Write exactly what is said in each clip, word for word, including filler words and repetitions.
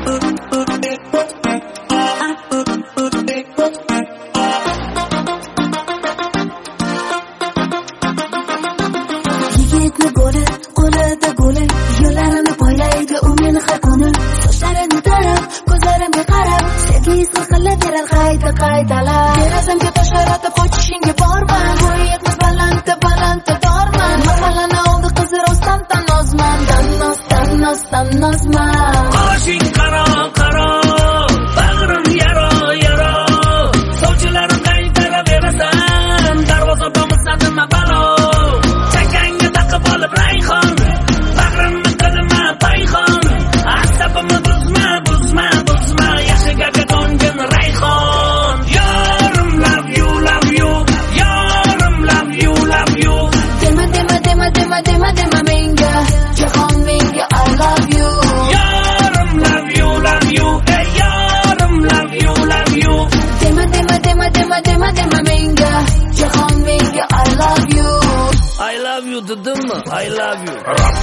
Yigitni qo'li, qo'lida qo'li, yo'llarini poylaydi u meni har kuni. Sochlarini tarab, ko'zlarimga qarab, sevgisi qilaverar qayta qaytalab. Derazamga toshlar otib qochishingga borman, bo'yatmas balandda balandda dorman. Mahallani oldi qizi rostdan tanozman, tannoz tannoz tannozman. Qoshing qaro qaro, bag'rim yaro yaro, sovchilarim qaytaraverasan, darvoza bo'lmasadimi balo. Chakangga taqib olib rayhon, bag'rimni qilma payhon, asabimni buzma buzma buzma, yaxshiga qo'ngin rayhon. Yorim love you love you, yorim love you love you. Dema dema dema dema dema dema menga, jahon menga I love you. Yorim love you love you, hey yorim love you love you. Dema dema dema dema dema dema menga, jahon menga I love you. I love you dedimmi? I love you.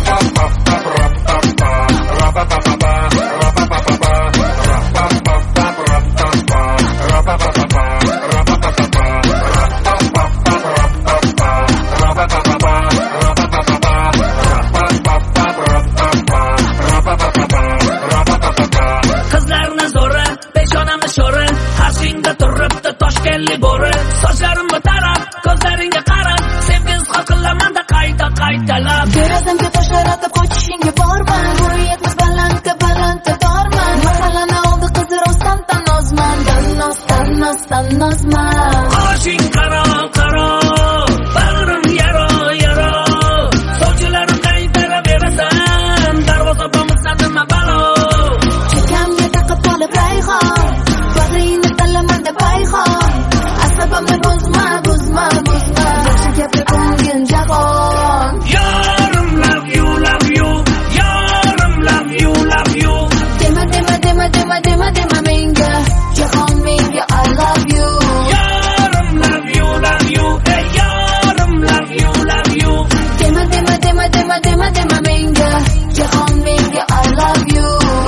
Qizlarni zo'ri, peshonamni sho'ri, qarshingda turibdi toshkentli bo'ri. Sochlarimni tarab, ko'zlaringga qarab, sevgisiz xotinlarmanda qayta qaytalab. Derazamga toshlar otib qochishingga borman, bo'yatmas balandda balandda dorman. Mahallani oldi qizi rostdan tanozman, tannoz tannoz tannozman. Qoshing qaro qaro, bag'rim yaro yaro, sovchilarim qaytaraverasan, darvoza bo'lmasadimi balo. Chekamga taqib olib rayhon, bag'ringni tanlamanda payhon, asabimni buzma buzma buzma, yaxshi gapga ko'ngin jahon. Yorim love you love you, yorim love you love you. Dema dema dema dema dema dema menga, jahon menga I love you. Yorim love you love you, hey yorim love you love you. Dema dema dema dema dema dema menga, jahon menga I love you.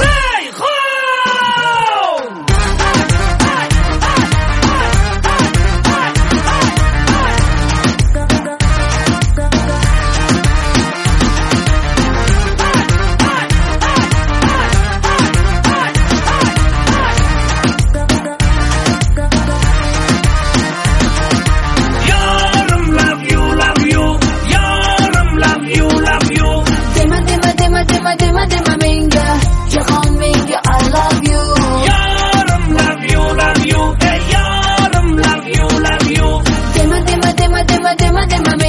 Dema dema dema menga, jahon menga I love you. Yorim love you love you, hey yorim love you love you. Dema dema dema dema dema dema